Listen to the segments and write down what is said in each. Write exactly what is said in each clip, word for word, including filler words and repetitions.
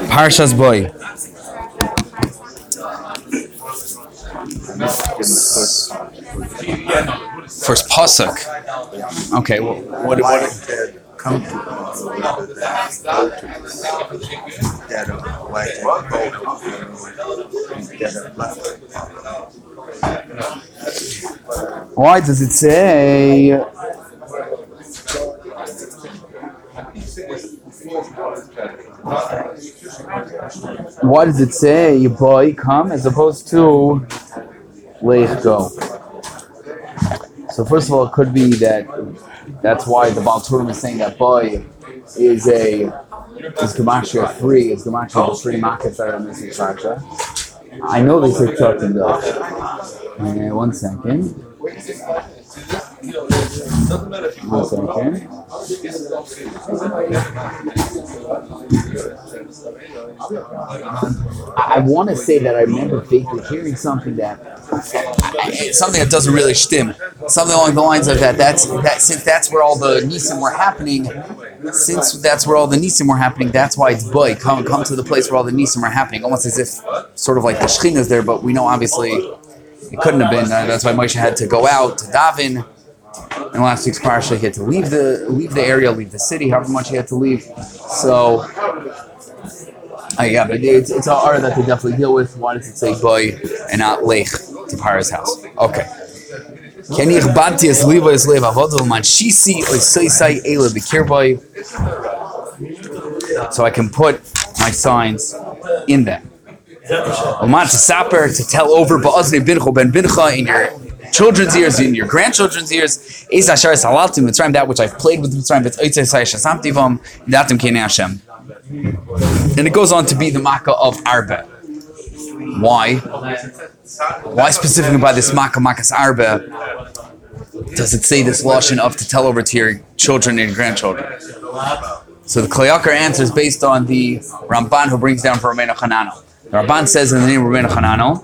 Parshas Boy. First pasuk. Okay. Well, what? What? Come to that of white and Why does it say? Why does it say boy come as opposed to leich go? So first of all, it could be that that's why the Baal Turim is saying that boy is a is Gematria three, is Gematria the three makas that are missing Parsha. I know they say talking though. Uh, one second. One second. I want to say that I remember vaguely hearing something that something that doesn't really stim. Something along the lines of that. That's that since that's where all the nisim were happening. Since that's where all the nisim were happening, that's why it's boy come come to the place where all the nisim are happening. Almost as if sort of like the Shechina is there, but we know obviously it couldn't have been. Uh, that's why Moshe had to go out to daven. In last week's parsha, he had to leave the leave the area, leave the city, however much he had to leave. So, uh, yeah, but it's it's an art that they definitely deal with. Why does it say boy and not lech to Para's house? Okay. So I can put my signs in them. To tell over in your children's ears, in your grandchildren's ears, that which I've played with Mitzrayim, and it goes on to be the Makkah of Arba. Why? Why specifically by this Makkah, Makkah's Arba, does it say this lashon of to tell over to your children and your grandchildren? So the Kli Yakar answer is based on the Ramban who brings down for Rabbeinu Hanano. The Ramban says in the name of Rabbeinu Hanano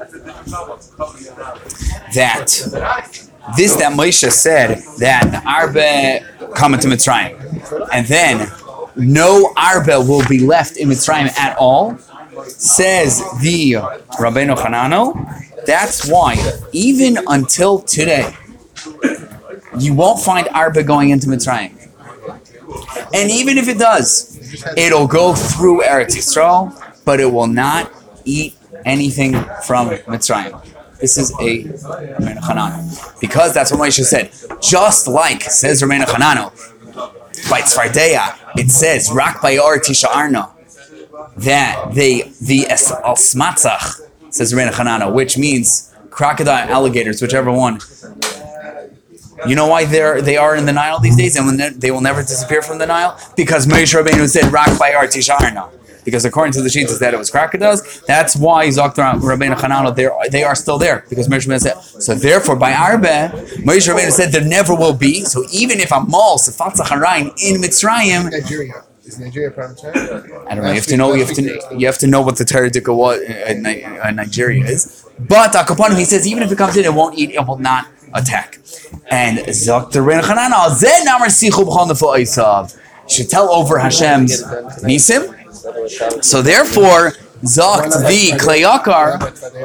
that this that Moshe said that the Arba come into Mitzrayim, and then no Arba will be left in Mitzrayim at all, says the Rabbeinu Hanano. That's why even until today you won't find Arba going into Mitzrayim, and even if it does, it'll go through Eretz Yisrael, but it will not eat anything from Mitzrayim. This is a Rabbeinu Hanano. Because that's what Moshe said. Just like, says Rabbeinu Hanano, by Tzfardeya, it says, Rak Bayar Tisha'arna, that they, the Al Smatzach, says Rabbeinu Hanano, which means crocodile, alligators, whichever one. You know why they're they are in the Nile these days, and ne- they will never disappear from the Nile? Because Moshe Rabbeinu said, Rak Bayar Tisha'arna. Because according to the sheets, that it was crocodiles. That's why Zokter Rabbeinu Hanano, they are still there. Because Moshe Rabbeinu said, so therefore by Arba, Moshe Rabbeinu said there never will be. So even if I'm mal Sefatzach Harayin in Mitzrayim, Nigeria. Is Nigeria part of China? I don't know. You have to know. You have to. You have to know what the Teradika was in Nigeria is. But Akapanu, he says, even if it comes in, it won't eat. It will not attack. And Zokter Rabbeinu Hanano, Zen Amar Sichu B'chol Nefo Eisav, should tell over Hashem's nisim. So therefore, Zokt the Kli Yakar.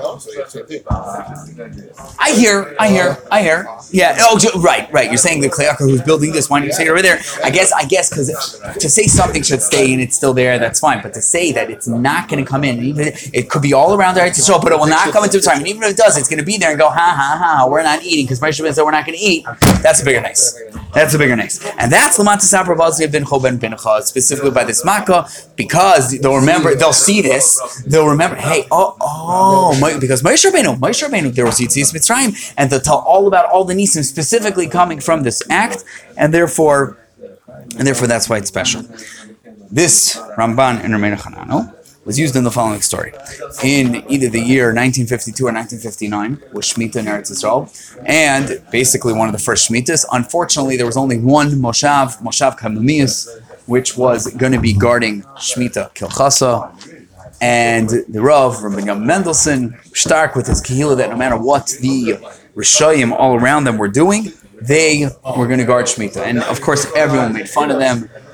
I hear, I hear, I hear. Yeah. Oh, right, right. You're saying the Kli Yakar who's building this. Why don't you say it over there? I guess, I guess, because to say something should stay and it's still there, that's fine. But to say that it's not going to come in, even it could be all around the Eretz Yisrael, but it will not come into time. And even if it does, it's going to be there and go, ha ha ha. We're not eating because Moshe said we're not going to eat. That's a bigger nice. That's a bigger nice. And that's Lamata Sapra Bazli bin Choben Bincha, specifically by this Makkah, because they'll remember, they'll see this. They'll remember, hey, oh, oh, my, because Moshe Rabbeinu, Moshe Rabbeinu, there was Yitzias Mitzrayim, and they'll tell all about all the nisim specifically coming from this act, and therefore, and therefore that's why it's special. This Ramban in Rabbeinu Hanano was used in the following story. In either the year nineteen fifty-two or nineteen fifty-nine, was Shemitah in Eretz Yisrael, and basically one of the first Shemitahs. Unfortunately, there was only one Moshav, Moshav Kamamius, which was going to be guarding Shemitah Kilchasa. And the Rav, Rabbi Yam Mendelsohn, stark with his Kehillah that no matter what the Rishayim all around them were doing, they were going to guard Shemitah. And of course, everyone made fun of them.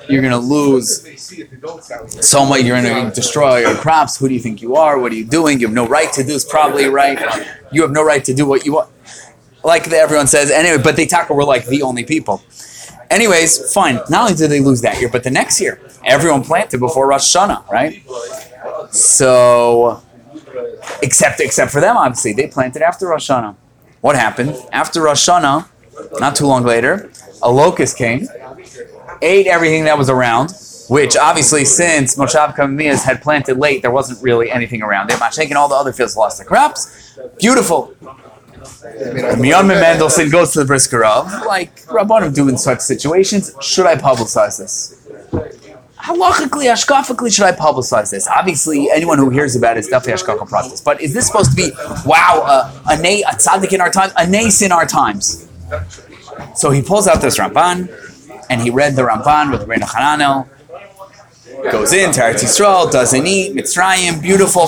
you're going to lose so much. You're going to destroy your crops. Who do you think you are? What are you doing? You have no right to do this. Probably right. You have no right to do what you want. Like everyone says. Anyway, but they talk were like the only people. Anyways, fine. Not only did they lose that year, but the next year, everyone planted before Rosh Hashanah, right? So, except except for them, obviously, they planted after Rosh Hashanah. What happened? After Rosh Hashanah, not too long later, a locust came, ate everything that was around, which obviously, since Moshav Kamiyas had planted late, there wasn't really anything around. They had taken all the other fields, lost their crops. Beautiful. Miyonman Mendelssohn goes to the Brisker Rav, like Rabbanim do in such situations. Should I publicize this? Halachically, hashkafically, should I publicize this? Obviously, anyone who hears about it is definitely hashkafa practice. But is this supposed to be, wow, uh, a na- a tzaddik in our times, a nace in our times? So he pulls out this Ramban, and he read the Ramban with Rabbeinu Hananel. Goes in, Teretz Yisrael, doesn't eat, Mitzrayim, beautiful.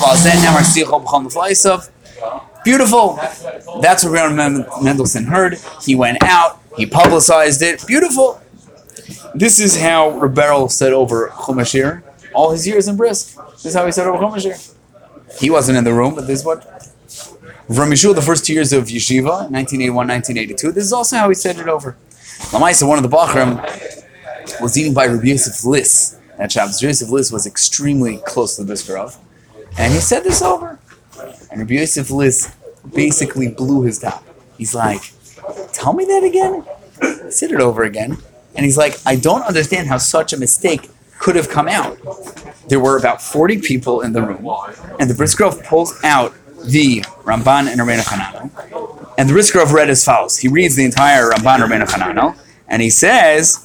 Beautiful. That's what Rabbeinu Mendelssohn heard. He went out. He publicized it. Beautiful. This is how Rebbeinu said over Chumashir all his years in Brisk. This is how he said over Chumashir. He wasn't in the room, but this is what from Yeshua, the first two years of Yeshiva, nineteen eighty-one, nineteen eighty-two. This is also how he said it over. Lamaisa, one of the Bachram, was eaten by Rabbi Yosef Liss at Shabbos. Rabbi Yosef Liss was extremely close to the Brisker Rav, and he said this over. And Rabbi Yosef Liss basically blew his top. He's like, tell me that again? Said it over again. And he's like, I don't understand how such a mistake could have come out. There were about forty people in the room, and the Brisker Rav pulls out the Ramban and Rabbeinu Hananel, and the Brisker Rav read as follows. He reads the entire Ramban and Rabbeinu Hananel, and he says,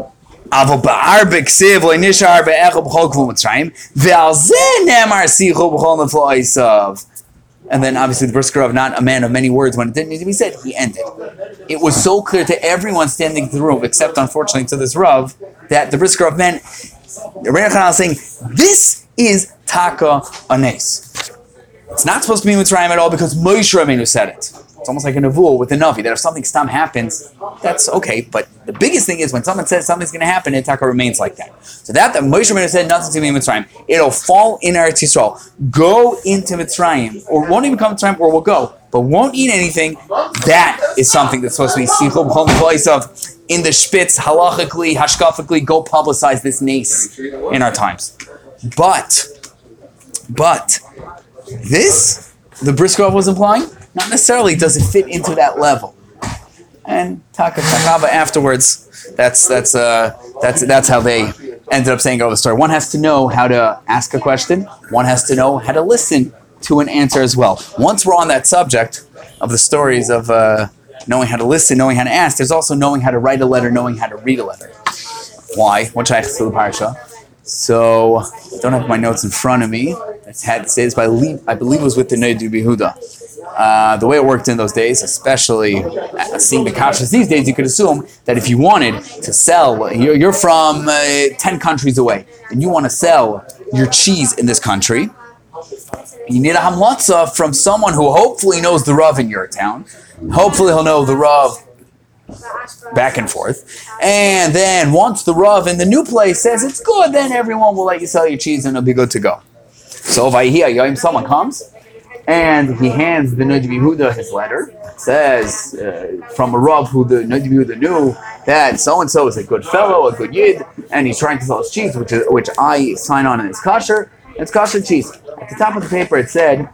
Avo ba'ar b'ksiv lo'nishar be'echel b'chol k'vu Mitzrayim ve'al zeh nemar sichu b'chol neflo isav. And then obviously the Brisker Rav, not a man of many words, when it didn't need to be said, he ended. It was so clear to everyone standing in the room, except unfortunately to this Rav, that the Brisker Rav meant, Rabbeinu Hananel is saying, this is Taka Anes. It's not supposed to be Mitzrayim at all because Moshe Rabbeinu said it. It's almost like a nevuah with the Navi, that if something stam happens, that's okay. But the biggest thing is when someone says something's going to happen, it taka remains like that. So that that Moshe Rabbeinu said nothing's going to be in Mitzrayim, it'll fall in Eretz Yisrael. Go into Mitzrayim, or won't even come to Mitzrayim, or will go, but won't eat anything. That is something that's supposed to be sichum b'chol of in the spitz, halachically, hashkafically. Go publicize this nace in our times. But, but this the Brisker Rav was implying. Not necessarily does it fit into that level. And Taka Takava afterwards, that's that's uh that's that's how they ended up saying over the story. One has to know how to ask a question. One has to know how to listen to an answer as well. Once we're on that subject of the stories of uh, knowing how to listen, knowing how to ask, there's also knowing how to write a letter, knowing how to read a letter. Why? What should I ask to the parasha? So I don't have my notes in front of me. It's had says by I believe it was with the Noda B'Yehuda. Uh, the way it worked in those days, especially uh, seeing the kashas these days, you could assume that if you wanted to sell, you're, you're from uh, ten countries away, and you want to sell your cheese in this country, you need a hamlatza from someone who hopefully knows the Rav in your town. Hopefully he'll know the Rav back and forth. And then once the Rav in the new place says it's good, then everyone will let you sell your cheese and it'll be good to go. So if someone comes, and he hands the Noda B'Yehuda his letter. Says uh, from a Rav who the Noda B'Yehuda knew that so and so is a good fellow, a good yid, and he's trying to sell his cheese, which is, which I sign on and it's kosher. It's kosher cheese. At the top of the paper, it said,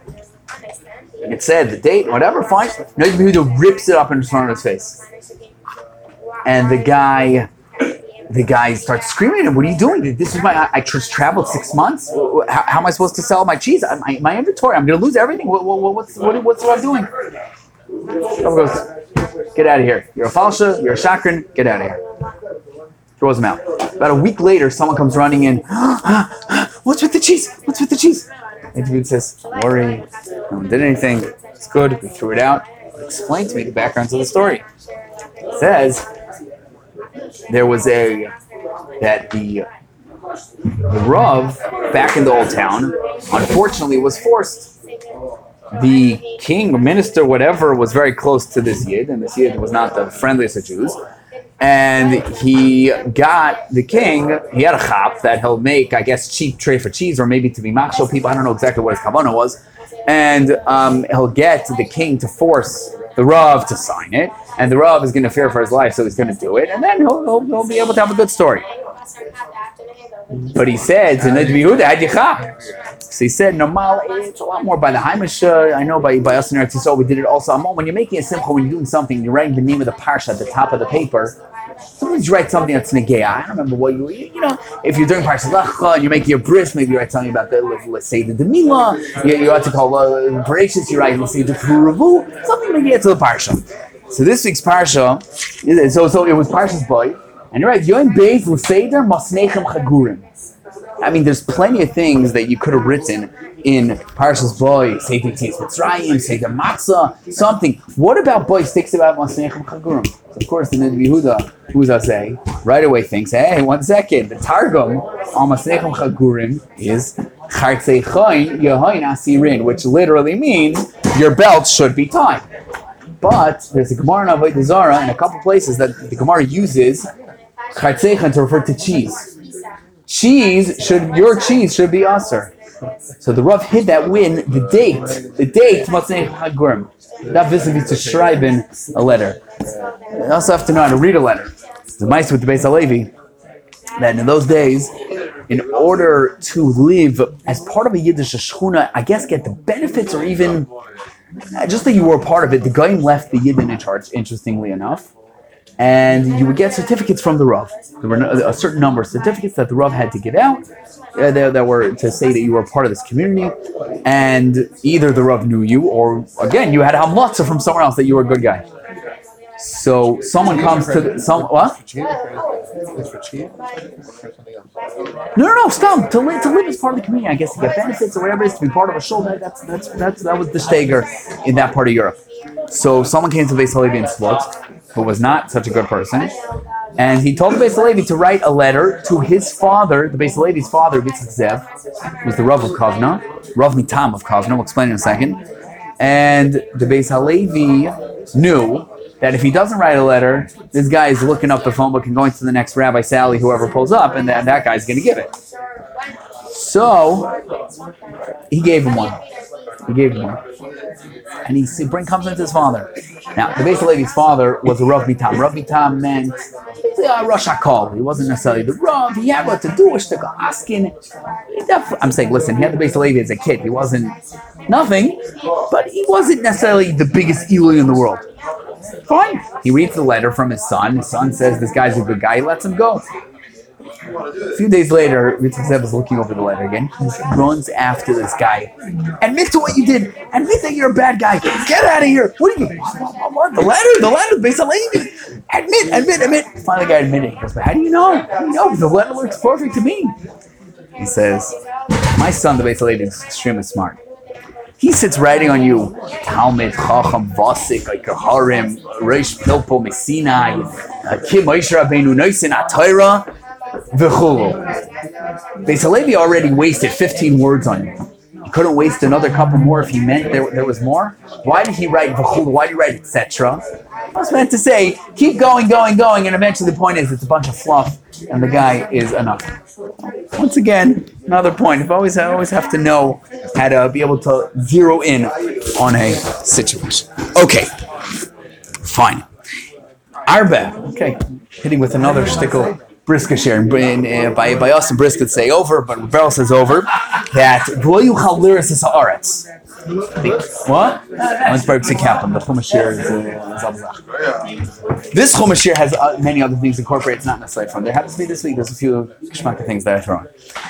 it said the date, whatever. Fine. Noda B'Yehuda rips it up in front of his face, and the guy. The guy starts screaming at him, what are you doing? This is my, I, I just traveled six months. How, how am I supposed to sell my cheese? My, my inventory, I'm going to lose everything. What, what, what's, what, what's what I'm doing? Someone goes, get out of here. You're a falsha, you're a shakran, get out of here. Throws him out. About a week later, someone comes running in. What's with the cheese? What's with the cheese? And the dude says, don't worry, no one did anything. It's good, we threw it out. Explain to me the background to the story. It says, there was a, that the, the Rav, back in the old town, unfortunately was forced. The king, minister, whatever, was very close to this Yid, and this Yid was not the friendliest of Jews. and he got the king. He had a chap that he'll make, I guess, cheap tray for cheese, or maybe to be machshel people. I don't know exactly what his kavanah was, and um, he'll get the king to force the Rav to sign it, and the Rav is going to fear for his life, so he's going to do it, and then he'll, he'll, he'll be able to have a good story. But he said to Nidvi Yehuda, had yichah. So he said, normal, it's a lot more by the Haimish. Uh, I know by, by us in Eretz Yisrael, we did it also. When you're making a simcha, when you're doing something, you're writing the name of the parsha at the top of the paper. Sometimes you write something that's negeah. I don't remember what you, you know, if you're doing parsha lecha and you're making your bris, maybe you write something about the, let's say, the demila. You, you have to call uh, Bereshis, you write, let's say, the Puravu, something negeah to the parsha. So this week's parsha, so, so it was Parsha's boy. And you're right, Yoin Beis L'Seder Masnechem Chagurim. I mean, there's plenty of things that you could have written in Parshas Boy, Seder Tzitz Mitzrayim, Seder Matzah, something. What about Boy sticks about Masnechem Chagurim? So of course, the Nidvi Yehuda, who's I say, right away thinks, hey, one second, the Targum on Masnechem Chagurim is Chartzei Choin Yehoin Asirin, which literally means your belt should be tied. But there's a Gemara in Avodah Zarah in a couple places that the Gemara uses Chartzeichen to refer to cheese. Cheese should, your cheese should be aser. So the Rav hid that win, the date, the date, Masnechem Chagurim. That visibly to schreiben a letter. You also have to know how to read a letter. The mice with the Beis Halevi, that in those days, in order to live as part of a Yiddish shechuna, I guess get the benefits or even, just that you were a part of it, the Goyim left the Yidden in charge, interestingly enough. And you would get certificates from the Rav. There were a certain number of certificates that the Rav had to give out uh, that, that were to say that you were a part of this community. And either the Rav knew you, or again, you had a hamlatza from somewhere else that you were a good guy. So someone comes to the, some what? It's for cheap. No, no, no. Stop. To live, to live as part of the community, I guess to get benefits or whatever it is, to be part of a show. That, that's that's that's that was the steger in that part of Europe. So someone came to Beis Halevi in Tzvot, who was not such a good person, and he told the Beis Halevi to write a letter to his father, the Beis Halevi's father, Yitzchak Zev, who was the Rav of Kovna, Rav Mitam of Kovna. We'll explain in a second. And the Beis Halevi knew that if he doesn't write a letter, this guy is looking up the phone book and going to the next Rabbi Sally, whoever pulls up, and that, that guy's going to give it. So he gave him one. He gave him one. And he bring, comes into his father. Now, the Beis Halevi's father was a Rav Mitam. Rav Mitam meant uh, Rosh HaKol. He wasn't necessarily the Rav. He had what to do, to asking. I'm saying, listen, he had the Beis Halevi as a kid. He wasn't nothing, but he wasn't necessarily the biggest Eli in the world. Fine. He reads the letter from his son. His son says, this guy's a good guy. He lets him go. A few days later, Yitzchak Zev is looking over the letter again. He runs after this guy. Admit to what you did. Admit that you're a bad guy. Get out of here. What are you? What, what, the letter? The letter? Beis Halevi. Admit, admit, admit. Finally, the guy admitted. He goes, but how do you know? How do you know? The letter looks perfect to me. He says, my son, the Beis Halevi, is extremely smart. He sits writing on you, Talmud, Chacham, Vasik, Harim, Reish Pilpo, Messinai, Kim Moshe Rabbeinu, Noisin, Atayra, V'chulu. Beis Halevi already wasted fifteen words on you. He couldn't waste another couple more if he meant there, there was more. Why did he write V'chulu? Why did he write et cetera? I was meant to say, keep going, going, going, and eventually the point is it's a bunch of fluff, and the guy is enough. Once again, another point. I always, I always have to know how to be able to zero in on a situation. Okay, fine. Arba, okay, hitting with another shtickle. Briska share, uh, by, by us and Briska say over, but Beryl says over, that V'lo yuchal liris es haaretz. What? Let's break the kaplan. The Chumash here is uh, this Chumash here has uh, many other things incorporated. It's not necessarily from there. Happens to be this week. There's a few geschmacka things that I throw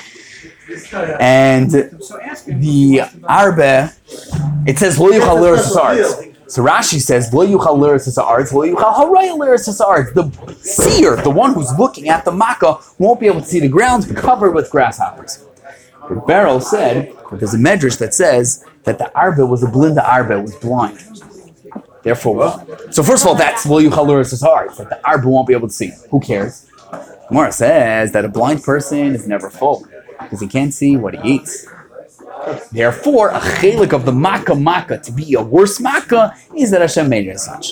in. And the Arba, it says V'lo yuchal liris es haaretz. So Rashi says, "Lo yuchal liris es haaretz, lo yuchal haraya liris es haaretz." The seer, the one who's looking at the makkah, won't be able to see the ground covered with grasshoppers. But Beryl said, there's a medrash that says that the arba was a blinda arba, was blind. Therefore, what? So first of all, that's lo yuchal liris es haaretz, that the arba won't be able to see. Who cares? Gemara says that a blind person is never full because he can't see what he eats. Therefore, a chelik of the makkah makkah to be a worse makkah is that Hashem made it as such.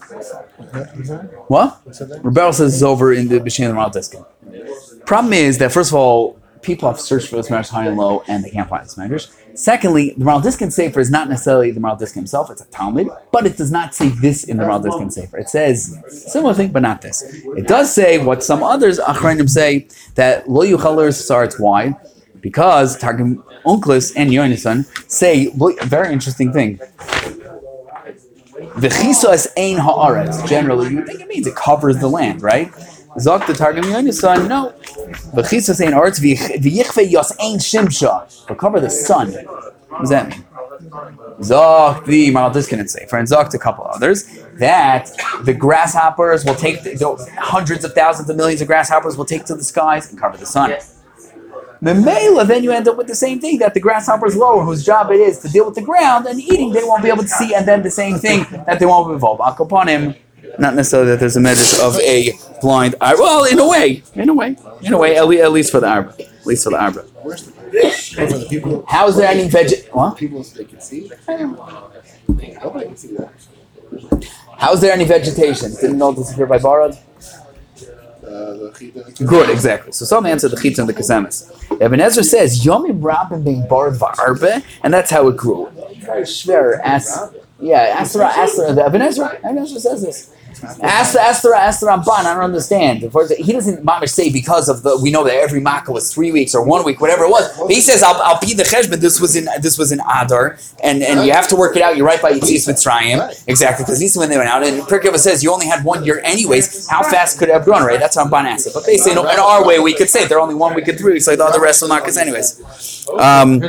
What? Rebel says it's over in the B'Shem Ramal Diskin. Problem is that first of all, people have searched for this medrash high and low, and they can't find this medrash. Secondly, the Ramal Diskin Sefer is not necessarily the Ramal Diskin himself; it's a Talmud, but it does not say this in the Ramal Diskin Sefer. It says similar thing, but not this. It does say what some others Achrayim say that Lo Yuchal Sarts. Why? Because Targum Unclus and Yonason say a very interesting thing. V'chisa es ein haaretz. Generally, you think it means it covers the land, right? Zok the Targum Yonason, no. V'chisa es ein haaretz v'yichve yos ein shimsha. Will cover the sun. What does that mean? Zok the Maral Diskin say, for and Zok a couple others, that the grasshoppers will take the, the hundreds of thousands of millions of grasshoppers will take to the skies and cover the sun. Memela, then you end up with the same thing, that the grasshopper's lower, whose job it is to deal with the ground, and eating they won't be able to see, and then the same thing that they won't be involved. Akaponim, not necessarily that there's a medrash of a blind eye. Well, in a way, in a way, in a way, at least, at least for the Arba, at least for the Arba. How is there any veg? What? People they can see. Nobody can see that. How is there any vegetation? Didn't know this here by Barad? Uh, Good, exactly. So some answer the chitz and the kasemis. Ibn Ezra says Yomim Rabin being barred va'arbe, and that's how it grew. Very schwer. As yeah, Astra, Astra. The Ibn Ezra, Ibn Ezra says this. Astra, Astra, Astra Ramban. I don't understand. He doesn't mamish say because of the. We know that every makkah was three weeks or one week, whatever it was. But he says I'll, I'll be the cheshbon. This was in this was in Adar, and and you have to work it out. You're right by Yitzias Mitzrayim, exactly, because this is when they went out. And Pirkei Avos says you only had one year anyways. How fast could it have grown? Right? That's how Ramban asked it. But they say no, in our way we could say they're only one week and three weeks, like the other rest of the makkahs, anyways. Um,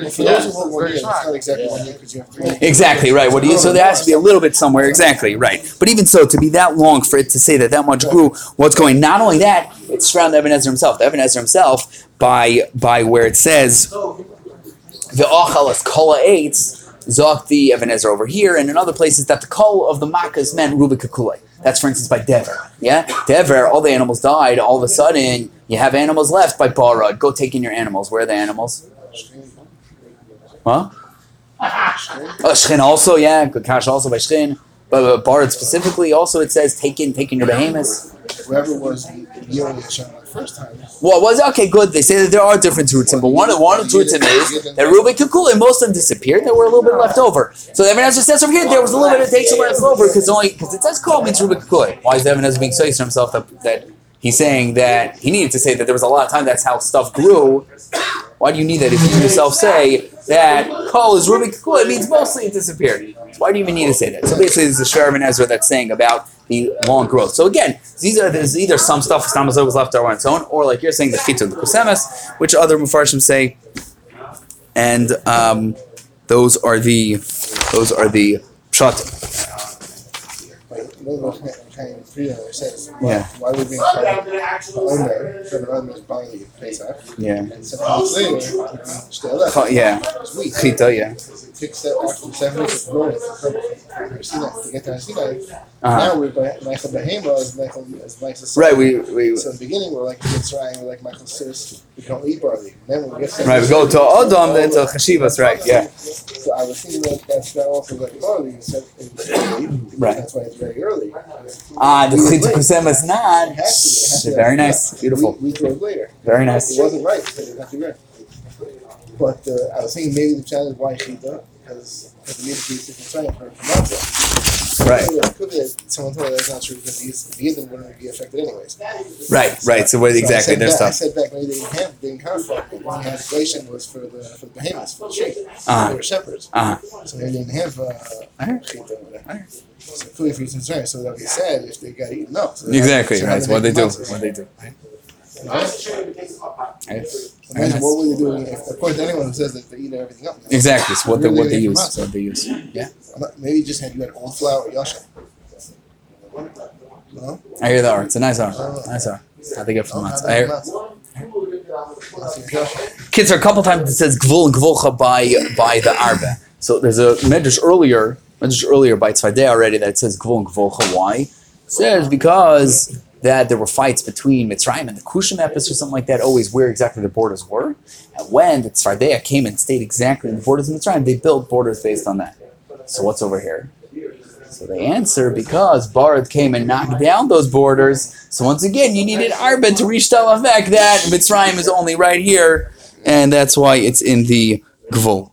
exactly right. What do you? So there has to be a little bit somewhere. Exactly right. But even so, to be that long for it to say that that much grew, what's going? Not only that, it's around Ibn Ezra himself. The Ibn Ezra himself, by by where it says the achalas kola eitz zok the Ibn Ezra over here, and in other places that the kol of the makkahs meant ruba kakulei. That's for instance by Dever. Yeah, Dever. All the animals died. All of a sudden, you have animals left by Barad. Go take in your animals. Where are the animals? Huh? Oh, Shchin also, yeah. Good cash also by Shchin. But uh, Barad specifically, also it says, take in, take in your behemoths. Whoever was Yoni Hashem the first time. Well, was okay, good. They say that there are different Turim, but one, one of the Turim is that Reuben Kukul, and most of them disappeared. There were a little bit left over. So the Ibn Ezra says over here, there was a little bit of takes left over because only because it says call means Reuben Kukul. Why is the Ibn Ezra being so used to himself that, that he's saying that he needed to say that there was a lot of time that's how stuff grew? Why do you need that if you yourself say that kol is Reuben Kukul? It means mostly it disappeared. Why do you even need to say that? So basically, there's a Shver Ibn Ezra that's saying about the long growth. So again, these are there's either some stuff Stamazor was left over on its own, or like you're saying the Chitz and the Kusemes, which other Mufarshim say, and um, those are the those are the pshat. Yeah. Why would we be Omer? For Omer is barley Pesach. Yeah. And seven weeks later, still left. Yeah. Chita, yeah. Six after seven weeks of growing to get to Sinai. Uh-huh. Now we're by Michael Behema as Michael as Michael. Right. We we. So in the beginning we're like Mitzrayim, we're like Michael Sis. We don't eat barley. Then when we get right, we go to Adam, then to Chashivas, right? Yeah. So I was thinking that that's not also like barley. So right. That's why it's very early. Ah, the Chitz Kusemes not. It has to be. It has to Very be. nice, beautiful. We, we drove later. Very nice. It wasn't right. So it had to be right. But uh, I was thinking maybe the challenge is why Chita, because the need to be different for for matzah. Right. It could be that someone told me that's not true because the Yidden wouldn't be affected anyways. Right, right. So what So exactly? I There's said back, I stuff. said back maybe they didn't have, they didn't have fuck. The one had inflation was for the for the behemoths, for the sheep. Uh-huh. They were shepherds. Uh-huh. So maybe they didn't have uh, Chita over there. So clearly for concern. So that we said if they got eaten up. So they Exactly. had, so Right. how So what they make do? matzah? What they do? Right. You know? Right. Very Imagine nice. what were they doing if, according to anyone who says that they eat everything up. Exactly. So what they what they Really use? matzah. What they use? Yeah. I'm not- Maybe you just had you had old flour or yasha. No? I hear the art. It's a nice art. Nice art. How they get from No, that? how I they hear. make matzah? That's your yasha. Kids, a couple times it says gvul and gvulcha by by the arba. So there's a medrash earlier, medrash earlier by Tzvadeh already that says gvul and gvulcha. Why? It says because that there were fights between Mitzrayim and the Kushim Epis or something like that, always where exactly the borders were. And when the Tzfardea came and stayed exactly in the borders of Mitzrayim, they built borders based on that. So what's over here? So they answer, because Barad came and knocked down those borders. So once again, you needed Arba to reach Talavek that Mitzrayim is only right here, and that's why it's in the Gvul.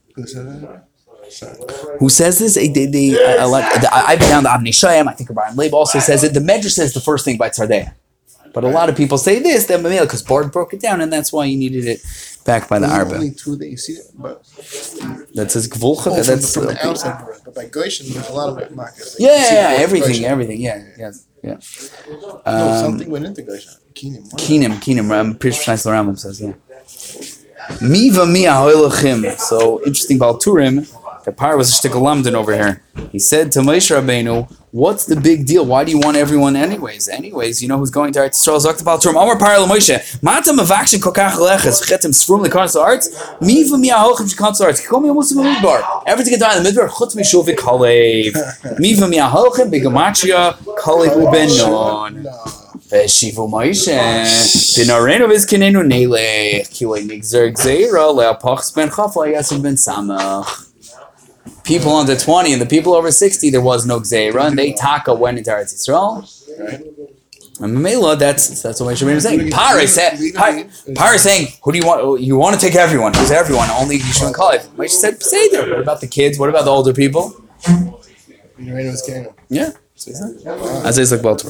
Who says this? They, they, I, I, like, I found the Avnei Shayim, I think Brian Leib also says it. The Medrash says the first thing by Tzardea. But a lot of people say this, then because Bard broke it down, and that's why you needed it back by the Arba. Only two that you see it, but that says Gvulcha. oh, That's from the, okay. from the outside, but by Goshen, there's a lot of markers. Yeah, yeah, yeah, everything, everything, yeah, yeah, yeah. Um, No, something went into Goshen. Keenim. Keenim, Keenim, um, Pirish Pshais L'Rambam says, yeah. Miva mi ahoilachim. So interesting about Turim. The Par was a shtickle lamdan over here. He said to Moshe Rabbeinu, "What's the big deal? Why do you want everyone anyways? Anyways, you know who's going to Eretz Yisrael? Zok Bal Turim. Amar Par LaMoshe. Mata mavakshin kokach leches v'chetem sfrum lekarnas arts. Miva mi ahochim shekans arts. Kol mi amusim midbar. Everything can die in the midbar. Chutz mi shuv v'kalev. Miva mi ahochim b'gematria kalev u'benon." Veshivu Moshe b'narenu v'zkenenu neilech kilei nigzer gzeira le'apachs ben chafla yasim ben samach. People under twenty and the people over sixty, there was no gzeira, and they taka went into Eretz Yisrael. Right. And Mamela, that's that's what Moshe Rabbeinu is saying. Par is saying, Par is saying, who do you want? You want to take everyone? Who's everyone? Only Yishuv and Kalev. Moshe said, say there. What about the kids? What about the older people? B'narenu v'zkenenu. Yeah. As is like Baltimore.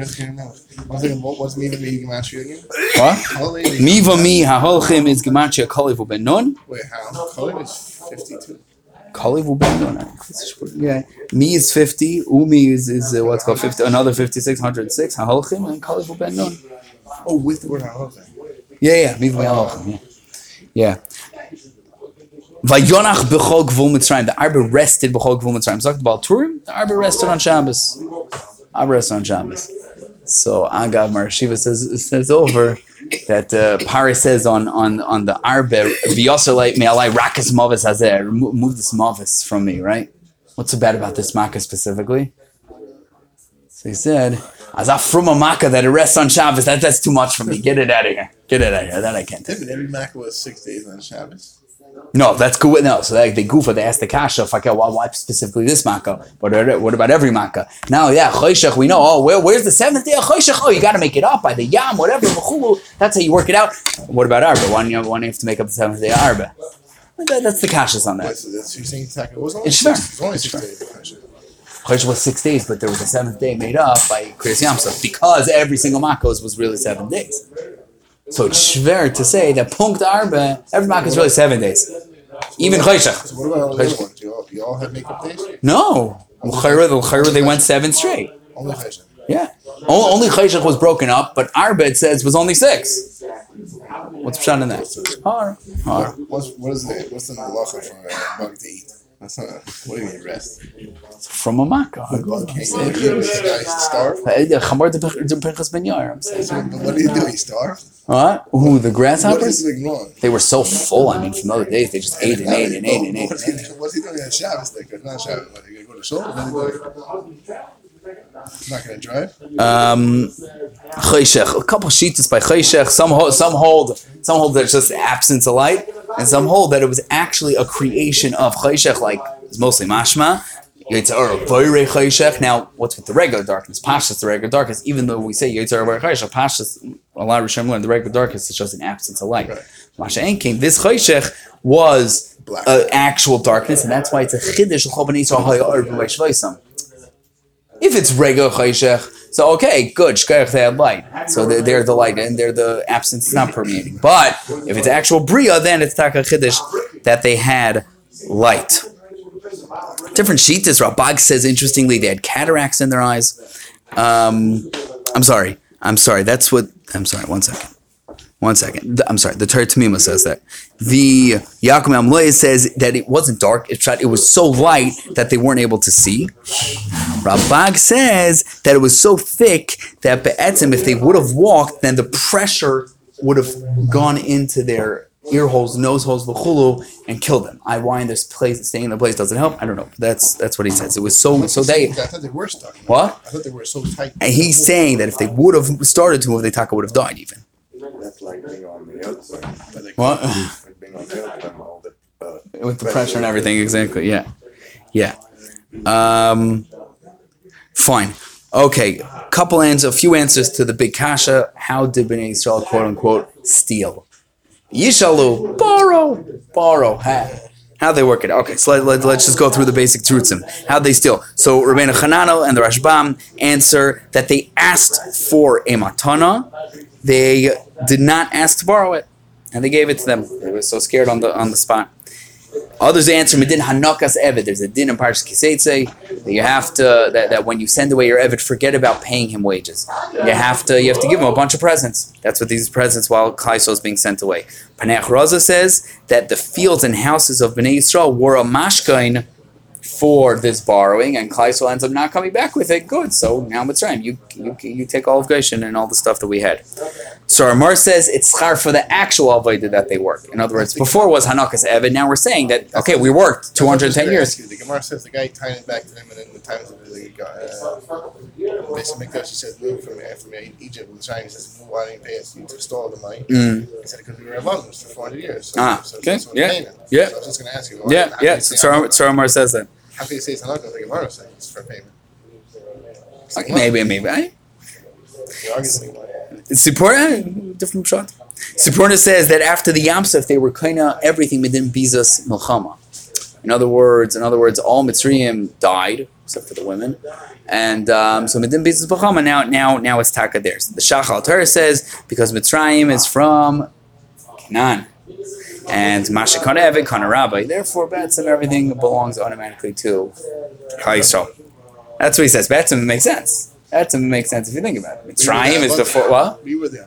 What's Miva mi gematria again? What? Kalev is- Miva mi haholchim is gematria kalev uben nun. Wait, how? Kalev is fifty-two. Kalev uben nun. Yeah. Mi is fifty. Umi is is uh, what's called fifty. Another fifty-six, one hundred six. Haholchim and kalev uben nun. Oh, with the word halachim. Yeah, yeah. Miva mi haholchim. Yeah. Yeah. Vayonach b'chol gvul Mitzrayim. The Arba rested b'chol gvul Mitzrayim. Talked about Turim. The Arba rested on Shabbos. Arba rested on Shabbos. So Agav Mar Shiva says says over that uh, Pari says on on on the Arba v'yoser like me alai rakas mavis hazer. Move this mavis from me, right? What's so bad about this makkah specifically? So he said, "As a from a makkah that it rests on Shabbos. That that's too much for me. Get it out of here. Get it out of here. That I can't." Every, every Makkah was six days on Shabbos. No, that's good. No, so they, they goofa. They ask the kasha, okay, why, why specifically this makkah? But what about every makkah? Now, yeah, choshech, we know. Oh, where, where's the seventh day of choshech? Oh, you got to make it up by the yam, whatever. That's how you work it out. What about arba? Why do you, why do you have to make up the seventh day of arba? That, that's the kashas on that. Wait, so that's you're saying Taka was only It's six, fair. it was only six days. of Choshech. Choshech was six days, but there was a seventh day made up by Kriyas Yamsuf because every single makkah was really seven days. So it's schwer to say that punkt arba, every makkah is really seven days. Even Choshech. So what about all the other ones? You all, you all had makeup days? No. L'chayra, the L'chayra, they went seven straight. Only Choshech. Yeah. O- Only Choshech was broken up, but Arba, it says, was only six. What's pshat in that? Har. Har. What's, what is the, what's the malacha for a bug to eat? That's not, what do you mean rest? From a makkah. The bug can't eat. This guy's starved. Chamor de Pinchas ben Yair, I'm saying. So, but what do you do? He starved? What? Who, the What grasshoppers? is he doing wrong? They were so full, I mean, from the other days, they just ate and ate and ate and ate. What's And he, ate. what's he doing on Shabbos? Like, it's not Shabbos. What, you gonna go to shul? What are you doing? He's not gonna drive? Um, Choshech, a couple sheets by Choshech. Some hold, some hold, some hold that it's just absence of light, and some hold that it was actually a creation of Choshech, like it's mostly mashma. Yitzhar Vayre Choshech. Now, what's with the regular darkness? Pashas, the regular darkness. Even though we say Yitzhar Vayre Choshech, Pashas, a lot of Rishonim learn the regular darkness is just an absence of light. Right. Masha Ein came. This Choshech was Black. uh, actual darkness, and that's why it's a chiddush l'chol b'nei Yisrael hayar b'mei shvaisam. If it's regular Choshech, so okay, good, shkayach, they had light. So they're, they're the light, and they're the absence is not permeating. But if it's actual Bria, then it's taka chiddush that they had light. Different shitas. Rabag says, interestingly, they had cataracts in their eyes. Um, I'm sorry. I'm sorry. That's what, I'm sorry, one second. One second. I'm sorry. The Torah Tamima says that. The Yaakov Amloy says that it wasn't dark. It, tried, it was so light that they weren't able to see. Rabag says that it was so thick that be'etzim, if they would have walked, then the pressure would have gone into their ear holes, nose holes, v'chulu, and kill them. I why in this place, staying in the place doesn't help. I don't know. That's that's what he says. It was so so they. I thought they were stuck. What? I thought they were so tight. And he's saying that if they would have started to move, the taka would have died even. That's like being on the outside. What? Like being on the outside, all the, uh, With the pressure and everything, exactly. Yeah, yeah. Um, fine. Okay. Couple answers, a few answers to the big kasha. How did Bnei Yisrael quote unquote steal? Yishalu, borrow, borrow. How how they work it? Okay, so let, let, let's just go through the basic truths. How they steal? So Rabbeinu Hananel and the Rashbam answer that they asked for a matana. They did not ask to borrow it, and they gave it to them. They were so scared on the on the spot. Others answer Medin Hanakas Eved. There's a din in Parshas Kiseitze that you have to that, that when you send away your Eved, forget about paying him wages. You have to you have to give him a bunch of presents. That's what these presents while Klaiso is being sent away. Paneach Raza says that the fields and houses of Bnei Yisrael were a mashkain for this borrowing, and Klaiso ends up not coming back with it. Good. So now Mitzrayim, you you you take all of Goshen and all the stuff that we had. So Amar says it's schar for the actual avodah that they work. In other words, before was Hanakas Eved. Now we're saying that okay, we worked two hundred ten years. The Gemara says the guy tying it back to them, and in the times of the uh, Beis Hamikdash, he says move from from Egypt. And China says move. Why didn't you pay us to install the money? Mm. He said because we were abundance for four hundred years. So, Ah, so, okay, so yeah, payment. yeah. So I was just going to ask you. Yeah, how yeah. can you say So Hanakas? so Amar says that. How can you say it's Hanakas? The Gemara says it's for payment. Okay, maybe, maybe. I, The argument. Sipporah, different shot. Sipporah says that after the Yam Suf, they were kind of everything within Bizas Milchama. In other words, in other words, all Mitzrayim died except for the women, and um, so within Bizas Milchama now, now, now it's Taka theirs. The Shach Al Torah says because Mitzrayim is from Canaan, and Masha Kana Eved Kana Rabbi. Therefore, Batsim everything belongs automatically to Klal Yisrael. That's what he says. Batsim makes sense. That makes sense if you think about it. Mitzrayim is the for what? We were there.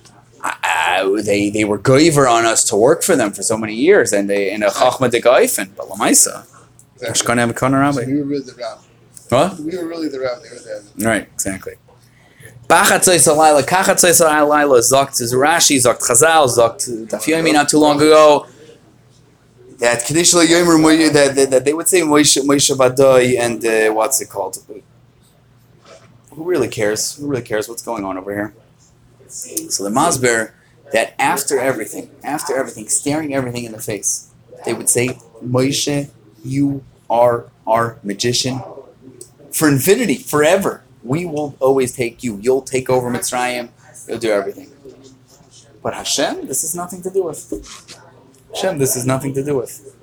Uh, they they were goiver on us to work for them for so many years, and they in a chachma de gaifen, but lamaisa. Ashkan have Kana Rabbi. We were really the route. What? We were really the route. They were there. Right, exactly. Bachatzos alayla, kachatzos alayla. Zokt Rashi, zokt Chazal, zokt Daf Yomi not too long ago. That Kaddish Yomer that, that that they would say Moshe Moshe Badai and uh, what's it called? Who really cares? Who really cares what's going on over here? So the Masber, that after everything, after everything, staring everything in the face, they would say, Moshe, you are our magician for infinity, forever. We will always take you. You'll take over Mitzrayim. You'll do everything. But Hashem, this has nothing to do with. Hashem, this has nothing to do with.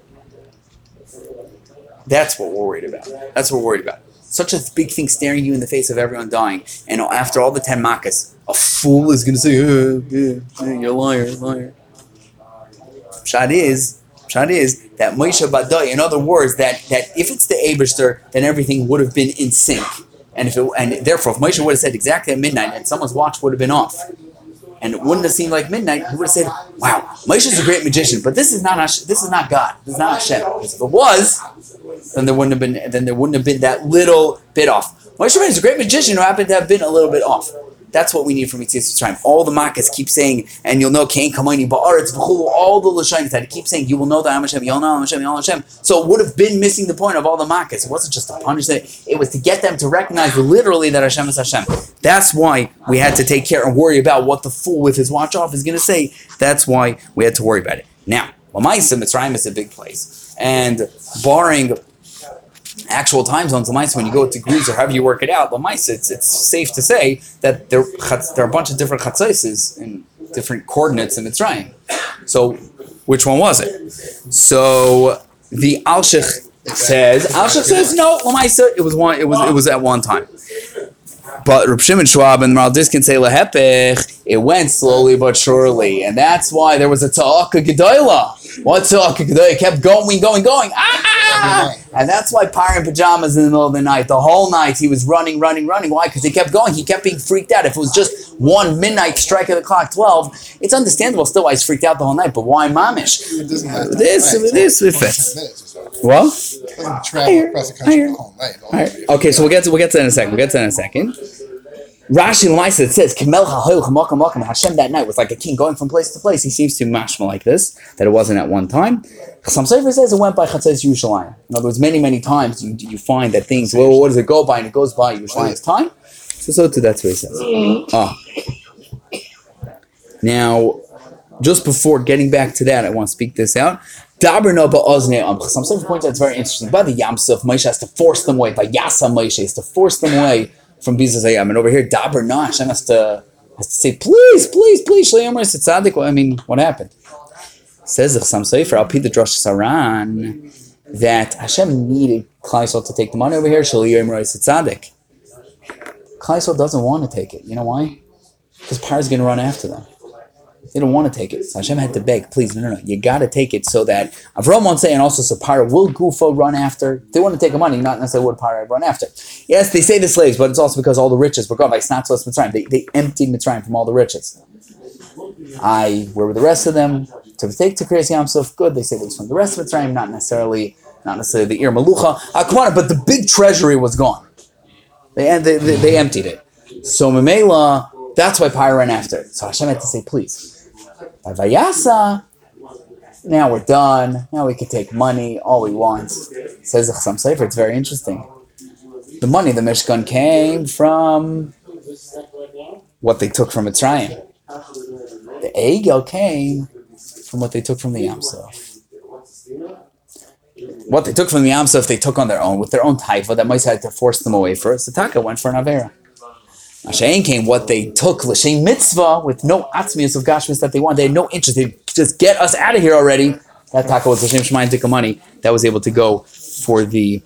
That's what we're worried about. That's what we're worried about. Such a big thing staring you in the face of everyone dying, and after all the ten makas, a fool is going to say, oh, yeah, yeah, you're a liar, liar. Pshat is, Pshat is that Moshe Badai, in other words, that, that if it's the Eibishter, then everything would have been in sync. And if it, and therefore, if Moshe would have said exactly at midnight, and someone's watch would have been off, and it wouldn't have seemed like midnight, he would have said, wow, Moshe is a great magician, but this is not Hash- this is not God. This is not Hashem. Because if it was, then there wouldn't have been then there wouldn't have been that little bit off. Moshe Rabbeinu is a great magician who happened to have been a little bit off. That's what we need from Yitzias Mitzrayim. All the Makkahs keep saying, and you'll know Kain Kamani Ba'aretz V'chulu, all the Lashanis that keep saying, you will know that I'm Hashem, you'll know I'm Hashem, you'll know Hashem. So it would have been missing the point of all the Makkahs. It wasn't just to punish them, it was to get them to recognize literally that Hashem is Hashem. That's why we had to take care and worry about what the fool with his watch off is going to say. That's why we had to worry about it. Now, Lamaisa, Mitzrayim is a big place. And barring actual time zones, Lamaisa, when you go to degrees or however you work it out, Lamaisa, it's, it's safe to say that there, there are a bunch of different chatzaises in different coordinates in Mitzrayim. So, which one was it? So, the Alshich says, Alshich says, no, Lamaisa, it was one, it was, it was at one time. But Reb Shimon Schwab and Maral Diskin say Lehepech, it went slowly but surely, and that's why there was a Ta'aka Gedoyla. What Ta'aka Gedoyla? It kept going, going, going. Ah! And that's why Pyre in pajamas in the middle of the night. The whole night he was running, running, running. Why? Because he kept going. He kept being freaked out. If it was just one midnight strike of the clock, twelve, it's understandable still why he's freaked out the whole night. But why Mamish? It doesn't have This, night, this, so it it's fits. minutes or so. What? It doesn't travel across the country the whole night. All right. Okay, so we'll get to we'll get to that in a second. We'll get to that in a second. Rashi Lamaisa, it says, Kamel Hahoy Chamakam Makam, Hashem that night was like a king going from place to place. He seems to mashma like this, that it wasn't at one time. Some Sefer says it went by Chatzos Yerushalayim. In other words, many, many times you, you find that things, well, what does it go by? And it goes by Yerushalayim's time. So, so too, that's what he says. Oh. Now, just before getting back to that, I want to speak this out. Daber no ba'oznei am. Some Sefer points out it's very interesting. By the Yam Suf, Moshe has to force them away. By Yasa Moshe has to force them away from Bizas Hayam. And over here, Daber no, Hashem has to, has to say, please, please, please, Shlei Yomer Tzaddik. I mean, what happened? Says the Chassam Sofer, Al Pi the Drosh Saran, that Hashem needed Klal Yisrael to take the money over here, Shlei Yomer Tzaddik. Klal Yisrael doesn't want to take it. You know why? Because Paro's going to run after them. They don't want to take it. So Hashem had to beg, please, no, no, no. You got to take it so that Avram won't say, and also so Paro will Gufo run after. They want to take the money, not necessarily would Paro run after. Yes, they say the slaves, but it's also because all the riches were gone by Snatzlos Mitzrayim. They, they emptied Mitzrayim from all the riches. I, where were the rest of them? To take to Kriyas Yam Suf, good. They say it was from the rest of Mitzrayim, not necessarily, not necessarily the Ir Malucha. Akwana, but the big treasury was gone. They, they, they, they emptied it. So Memela, that's why Paro ran after it. So Hashem had to say, please. By Vayasa, now we're done. Now we can take money, all we want. Says the Chassam Sofer, it's very interesting. The money, the Mishkan, came from what they took from Mitzrayim. The Egel came from what they took from the Yam Suf. What they took from the Yam Suf, they took on their own, with their own taifa, that Moshe had to force them away first. The Taka went for an Avera. Mashayin came what they took, L'Shem Mitzvah, with no atzmius of Gashmis that they want. They had no interest. They just get us out of here already. That taka was L'Shem Shemayim Tikka money that was able to go for the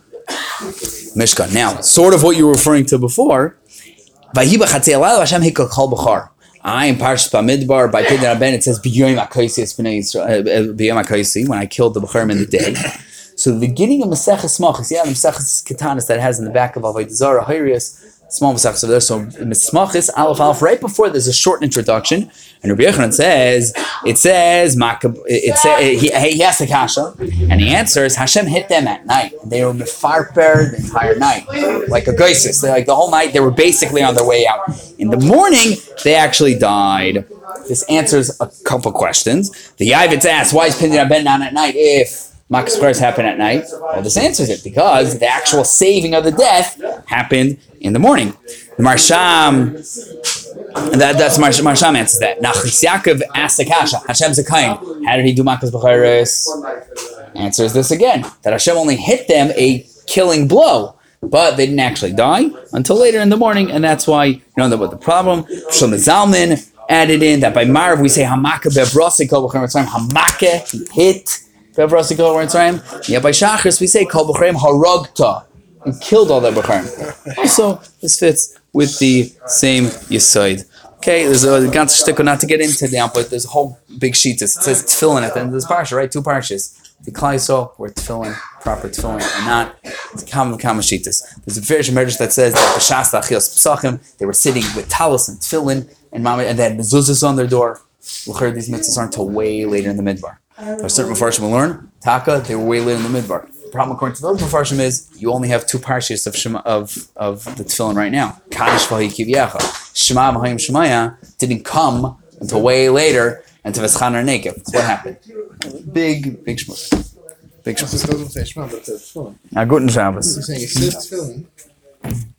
Mishkan. Now, sort of what you were referring to before, Vahiba Chatzei Alayla Hashem Hikal Kol B'char. I in Parshas Bamidbar by Pidyon Rabben, it says B'yoyim HaKosi B'nei Yisrael, B'yoyim HaKosi, when I killed the B'charim in the day. So the beginning of Maseches Smachos, yeah, the Maseches Ketanis that has in the back of Avodah Zarah, Hirius, small Maseches over there. So Smachos, Aleph Aleph, right before there's a short introduction, and Rabbi Yochanan says, it says, it says he, he asked the Kasha, and he answers, Hashem hit them at night. They were mefarper the entire night, like a geisis. They like the whole night. They were basically on their way out. In the morning, they actually died. This answers a couple questions. The Yavitz asks, why is Pindin Ben on at night if Makas Paras happened at night? Well, this answers it, because the actual saving of the death happened in the morning. The Marsham, that, that's Marsh, Marsham answers that. Nachlis Yaakov asked the Kasha, Hashem's a kain. How did he do Makas B'chayres? Answers this again, that Hashem only hit them a killing blow, but they didn't actually die until later in the morning, and that's why, you know what the problem. Shlomo Zalman added in that by Marv we say Hamaka Bevrasi Kol B'chayim Mitzrayim. Hamaka, he hit Bevrasi Kol B'chayim Mitzrayim. Yeah, by Shachris we say Kol B'chayim Harogta. And killed all the B'charim. Also, this fits with the same Yisoid. Okay, there's a ganze shtickle not to get into now, but there's a whole big sheet. It says tefillin at the end of this parsha, right? Two parshas. The Klal Yisrael, where tefillin, proper tefillin, and not common common sheetas. There's a Firish Medrash that says that B'shas Achilas Pesachim, they were sitting with talis and tefillin, and mama, and they had mezuzahs on their door. We'll hear these mitzvahs aren't until way later in the midbar. There are certain Mefarshim will learn Taka, they were way later in the midbar. The problem according to those Mefarshim is you only have two parshas of Shema, of of the tefillin right now. Kadosh V'Hayi Kivyacha. Shema V'Hayim Shemaya didn't come until way later, and to Veschaner Nekev. That's what happened. Big, big shmuz. Big shmuz. It doesn't say Shema, but it says tefillin. Now, Guten Shabbos. You're saying it says tefillin.